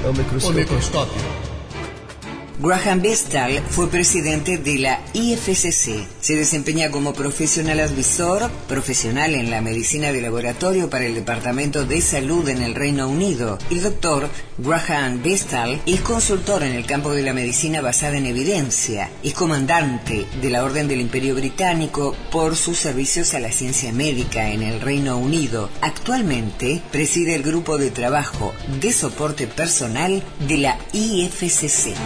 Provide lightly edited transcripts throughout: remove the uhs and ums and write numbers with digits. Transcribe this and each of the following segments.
o microscopio. Graham Bestall fue presidente de la IFCC. Se desempeña como profesional advisor, profesional en la medicina de laboratorio para el Departamento de Salud en el Reino Unido. El doctor Graham Bestall es consultor en el campo de la medicina basada en evidencia. Es comandante de la Orden del Imperio Británico por sus servicios a la ciencia médica en el Reino Unido. Actualmente preside el grupo de trabajo de soporte personal de la IFCC.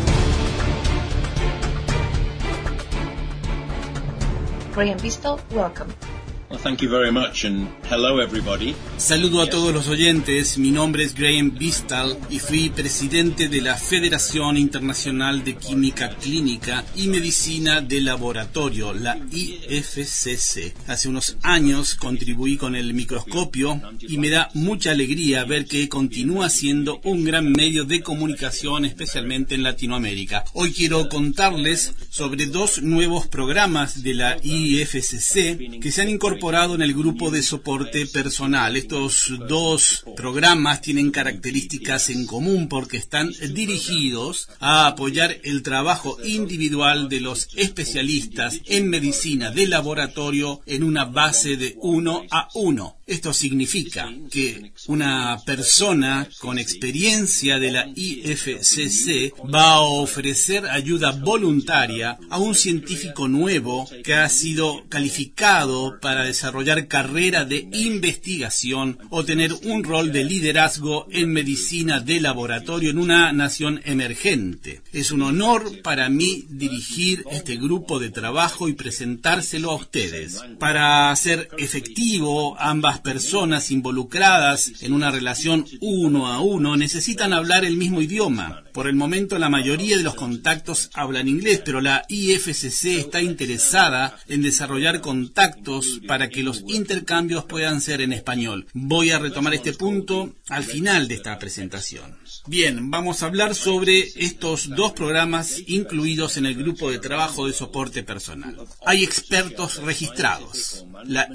Graham Bestall, welcome. Well, thank you very much and hello everybody. Saludo a todos los oyentes, mi nombre es Graham Bestall y fui presidente de la Federación Internacional de Química Clínica y Medicina de Laboratorio, la IFCC. Hace unos años contribuí con el microscopio y me da mucha alegría ver que continúa siendo un gran medio de comunicación, especialmente en Latinoamérica. Hoy quiero contarles sobre dos nuevos programas de la IFCC que se han incorporado en el grupo de soporte personal. Estos dos programas tienen características en común porque están dirigidos a apoyar el trabajo individual de los especialistas en medicina de laboratorio en una base de 1 a 1. Esto significa que una persona con experiencia de la IFCC va a ofrecer ayuda voluntaria a un científico nuevo que ha sido calificado para desarrollar carrera de investigación o tener un rol de liderazgo en medicina de laboratorio en una nación emergente. Es un honor para mí dirigir este grupo de trabajo y presentárselo a ustedes. Para ser efectivo, ambas personas involucradas en una relación 1 a 1 necesitan hablar el mismo idioma. Por el momento la mayoría de los contactos hablan inglés, pero la IFCC está interesada en desarrollar contactos para que los intercambios puedan ser en español. Voy a retomar este punto al final de esta presentación. Bien, vamos a hablar sobre estos dos programas incluidos en el grupo de trabajo de soporte personal. Hay expertos registrados. La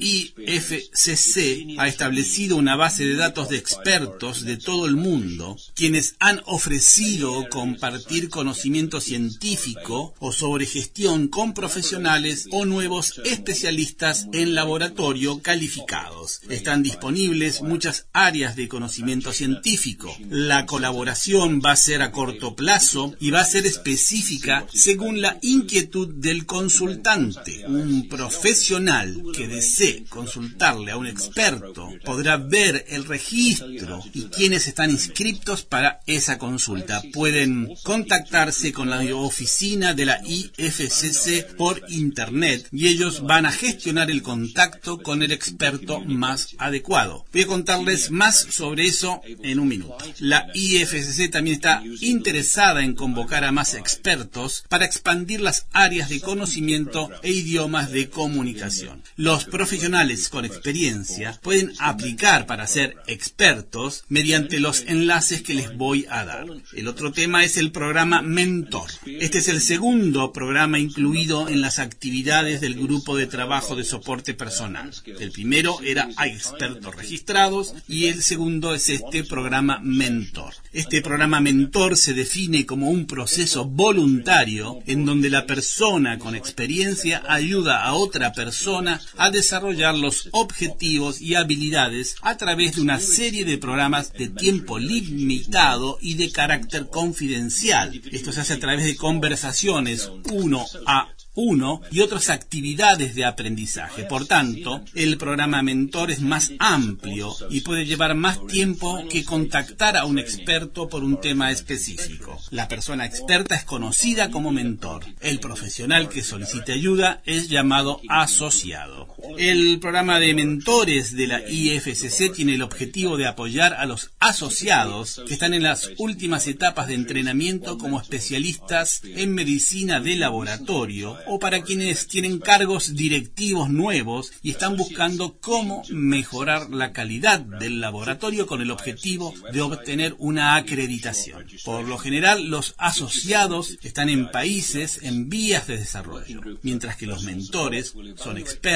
IFCC ha establecido una base de datos de expertos de todo el mundo, quienes han ofrecido compartir conocimiento científico o sobre gestión con profesionales o nuevos especialistas en laboratorio calificados. Están disponibles muchas áreas de conocimiento científico. La colaboración va a ser a corto plazo y va a ser específica según la inquietud del consultante. Un profesional que desee consultarle a un experto podrá ver el registro y quienes están inscritos para esa consulta. Pueden contactarse con la oficina de la IFCC por internet y ellos van a gestionar el contacto con el experto más adecuado. Voy a contarles más sobre eso en un minuto. La IFCC también está interesada en convocar a más expertos para expandir las áreas de conocimiento e idiomas de comunicación. Los profesionales con experiencia pueden aplicar para ser expertos mediante los enlaces que les voy a dar. El otro tema es el programa Mentor. Este es el segundo programa incluido en las actividades del grupo de trabajo de soporte personal. El primero era Hay expertos registrados y el segundo es este programa Mentor. Este programa Mentor se define como un proceso voluntario en donde la persona con experiencia ayuda a otra persona a desarrollar los objetivos y habilidades a través de una serie de programas de tiempo limitado y de carácter confidencial. Esto se hace a través de conversaciones 1 a 1 y otras actividades de aprendizaje. Por tanto, el programa Mentor es más amplio y puede llevar más tiempo que contactar a un experto por un tema específico. La persona experta es conocida como mentor. El profesional que solicite ayuda es llamado asociado. El programa de mentores de la IFCC tiene el objetivo de apoyar a los asociados que están en las últimas etapas de entrenamiento como especialistas en medicina de laboratorio o para quienes tienen cargos directivos nuevos y están buscando cómo mejorar la calidad del laboratorio con el objetivo de obtener una acreditación. Por lo general, los asociados están en países en vías de desarrollo, mientras que los mentores son expertos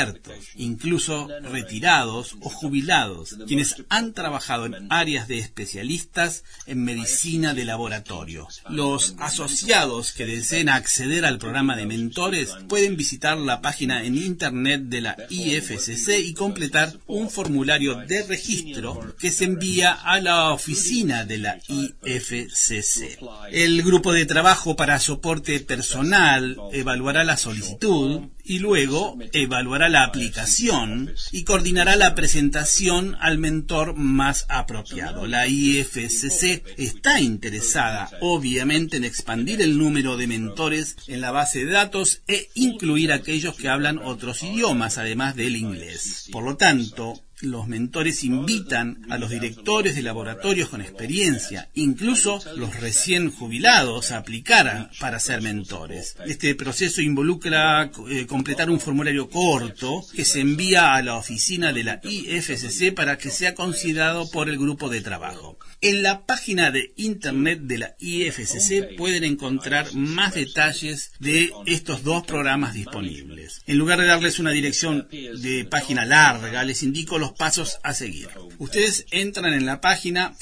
incluso retirados o jubilados, quienes han trabajado en áreas de especialistas en medicina de laboratorio. Los asociados que deseen acceder al programa de mentores pueden visitar la página en internet de la IFSC y completar un formulario de registro que se envía a la oficina de la IFSC. El grupo de trabajo para soporte personal evaluará la solicitud y luego evaluará la aplicación y coordinará la presentación al mentor más apropiado. La IFSC está interesada, obviamente, en expandir el número de mentores en la base de datos e incluir aquellos que hablan otros idiomas, además del inglés. Por lo tanto, los mentores invitan a los directores de laboratorios con experiencia, incluso los recién jubilados, a aplicar para ser mentores. Este proceso involucra completar un formulario corto que se envía a la oficina de la IFSC para que sea considerado por el grupo de trabajo. En la página de internet de la IFSC pueden encontrar más detalles de estos dos programas disponibles. En lugar de darles una dirección de página larga, les indico los pasos a seguir. Ustedes entran en la página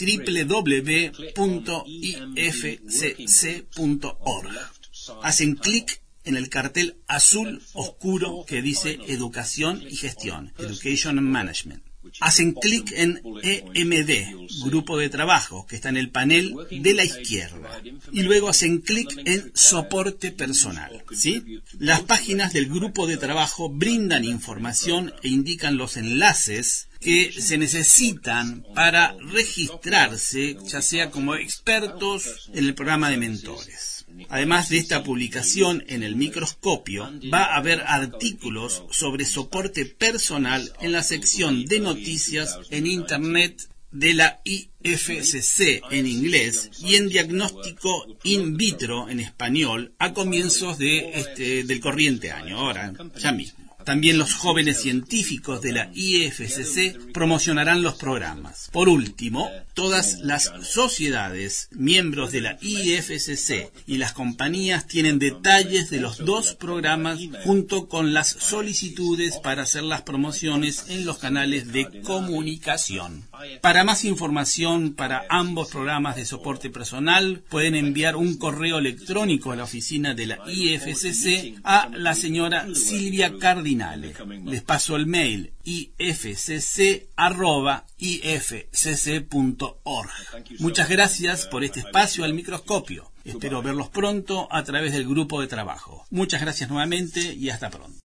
www.ifsc.org. Hacen clic en el cartel azul oscuro que dice Educación y Gestión, Education and Management. Hacen clic en EMD, Grupo de Trabajo, que está en el panel de la izquierda. Y luego hacen clic en Soporte Personal. ¿Sí? Las páginas del Grupo de Trabajo brindan información e indican los enlaces que se necesitan para registrarse, ya sea como expertos en el programa de mentores. Además de esta publicación en el microscopio, va a haber artículos sobre soporte personal en la sección de noticias en Internet de la IFSC en inglés y en diagnóstico in vitro en español a comienzos del corriente año, ahora, ya mismo. También los jóvenes científicos de la IFSC promocionarán los programas. Por último, todas las sociedades, miembros de la IFSC y las compañías tienen detalles de los dos programas junto con las solicitudes para hacer las promociones en los canales de comunicación. Para más información para ambos programas de soporte personal, pueden enviar un correo electrónico a la oficina de la IFSC a la señora Silvia Cardinale. Les paso el mail ifsc@ifsc.org. Muchas gracias por este espacio al microscopio. Espero verlos pronto a través del grupo de trabajo. Muchas gracias nuevamente y hasta pronto.